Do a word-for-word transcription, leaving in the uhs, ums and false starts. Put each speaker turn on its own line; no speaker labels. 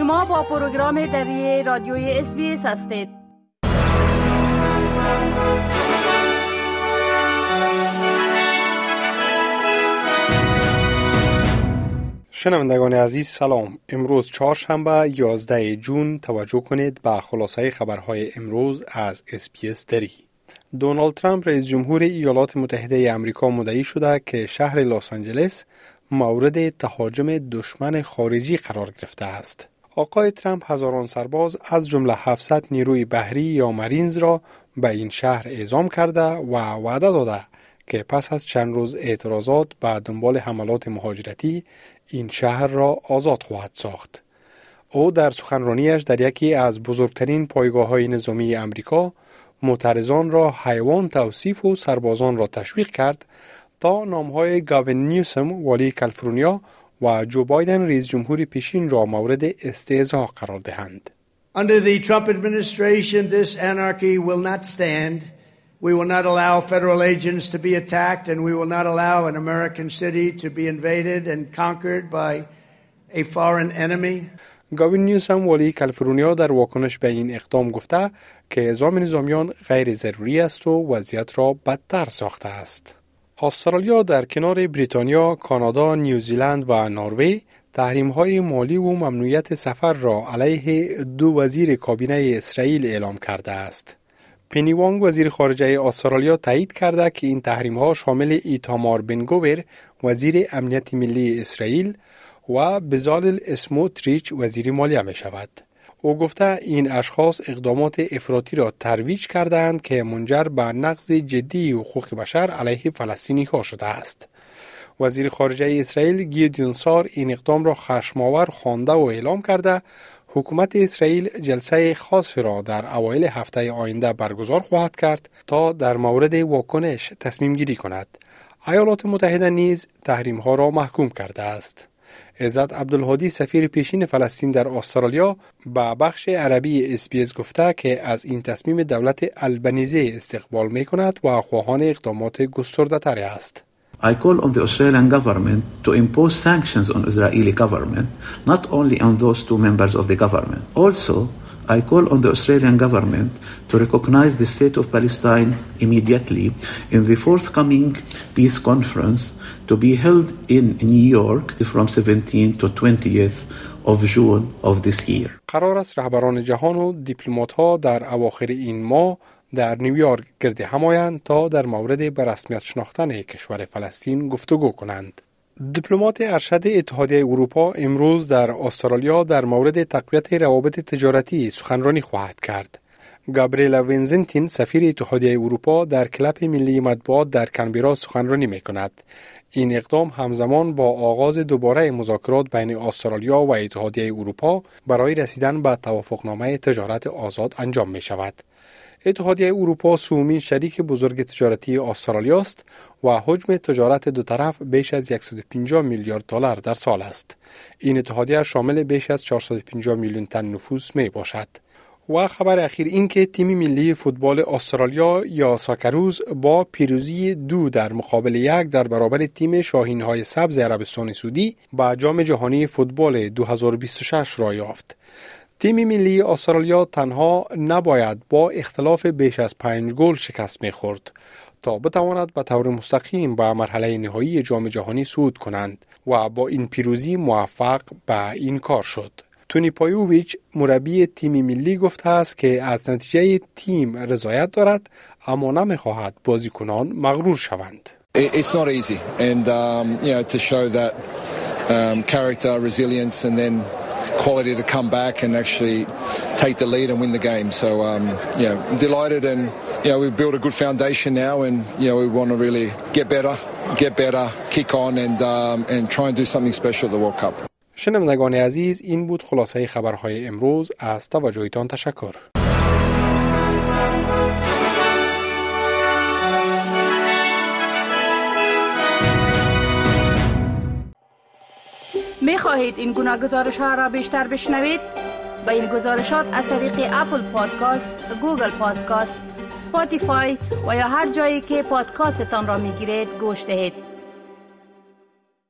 شما با پروگرام دری رادیوی اس بی اس هستید.
شنوندگان عزیز سلام. امروز چهارشنبه یازده جون توجه کنید به خلاصه خبرهای امروز از اس بی اس دری. دونالد ترامپ رئیس جمهور ایالات متحده آمریکا مدعی شده که شهر لس آنجلس مورد تهاجم دشمن خارجی قرار گرفته است. آقای ترامپ هزاران سرباز از جمله هفتصد نیروی بحری یا مارینز را به این شهر اعزام کرده و وعده داده که پس از چند روز اعتراضات به دنبال حملات مهاجرتی این شهر را آزاد خواهد ساخت. او در سخنرانیش در یکی از بزرگترین پایگاه‌های نظامی آمریکا معترضان را حیوان توصیف و سربازان را تشویق کرد تا نامهای گاوین نیوسم والی کالیفرنیا و جو بایدن رئیس جمهور پیشین را مورد استهزا قرار دهند.
Under the Trump administration, this anarchy will not stand. We will not allow federal agents to be attacked, and we will not allow an American city to be invaded and conquered by a foreign enemy.
گاوین نیوسم والی کالیفرنیا در واکنش به این اقدام گفته که اعزام نظامیان غیر ضروری است و وضعیت را بدتر ساخته است. استرالیا در کنار بریتانیا، کانادا، نیوزیلند و نروژ تحریم‌های مالی و ممنوعیت سفر را علیه دو وزیر کابینه اسرائیل اعلام کرده است. پنی وانگ وزیر خارجه استرالیا تایید کرده که این تحریم‌ها شامل ایتامار بن گویر وزیر امنیت ملی اسرائیل و بزالل اسموتریچ وزیر مالیه می شود. او گفته این اشخاص اقدامات افراطی را ترویج کردند که منجر به نقض جدی حقوق بشر علیه فلسطینی ها شده است. وزیر خارجه اسرائیل گیدیون سار این اقدام را خشم‌آور خوانده و اعلام کرده حکومت اسرائیل جلسه خاصی را در اوایل هفته آینده برگزار خواهد کرد تا در مورد واکنش تصمیم گیری کند. ایالات متحده نیز تحریم ها را محکوم کرده است. عزت عبدالهادی سفیر پیشین فلسطین در استرالیا به بخش عربی اس بی اس گفته که از این تصمیم دولت البنیزی استقبال می کند و خواهان اقدامات گسترده تری است.
I call on the Australian government to impose sanctions on Israeli government, not only on those two members of the government. Also, I call on the Australian government to recognize the state of Palestine immediately in the forthcoming peace conference to be held in New York from seventeenth to twentieth of June of this year.
قرار است رهبران جهان و دیپلمات‌ها در اواخر این ماه در نیویورک گرد هم آیند تا در مورد به رسمیت شناختن کشور فلسطین گفتگو کنند. دیپلمات ارشد اتحادیه اروپا امروز در استرالیا در مورد تقویت روابط تجارتی سخنرانی خواهد کرد. گابریلا وینزنتین سفیر اتحادیه اروپا در کلب ملی مطبوعات در کانبرا سخنرانی می کند. این اقدام همزمان با آغاز دوباره مذاکرات بین استرالیا و اتحادیه اروپا برای رسیدن به توافقنامه تجارت آزاد انجام می شود. اتحادیه اروپا سومین شریک بزرگ تجارتی استرالیا است و حجم تجارت دو طرف بیش از صد و پنجاه میلیارد دلار در سال است. این اتحادیه شامل بیش از چهارصد و پنجاه میلیون تن نفوس می باشد. و خبر اخیر این که تیم ملی فوتبال استرالیا یا ساکروز با پیروزی دو در مقابل یک در برابر تیم شاهین‌های سبز عربستان سعودی به جام جهانی فوتبال دو هزار و بیست و شش را یافت. تیم ملی استرالیا تنها نباید با اختلاف بیش از پنج گل شکست می‌خورد تا بتواند به طور مستقیم به مرحله نهایی جام جهانی صعود کنند و با این پیروزی موفق به این کار شد. تونی پایوویچ مربی تیم ملی گفته است که از نتیجه تیم رضایت دارد اما نمی‌خواهد بازیکنان مغرور شوند.
It's not easy and um, you know to show that um, character, resilience and then quality to come back and actually take the lead and win the game. So um, you know, I'm delighted and you know we've built a good foundation now and you know we want to really get better, get better, kick on and um, and try and do something special at the World Cup.
شنوندگان عزیز این بود خلاصه خبرهای امروز. از توجهتان تشکر.
می خواهید این گناه گزارش ها را بیشتر بشنوید؟ با این گزارشات از طریق اپل پادکاست، گوگل پادکاست، اسپاتیفای و یا هر جایی که پادکاستتان را می گیرید گوش دهید.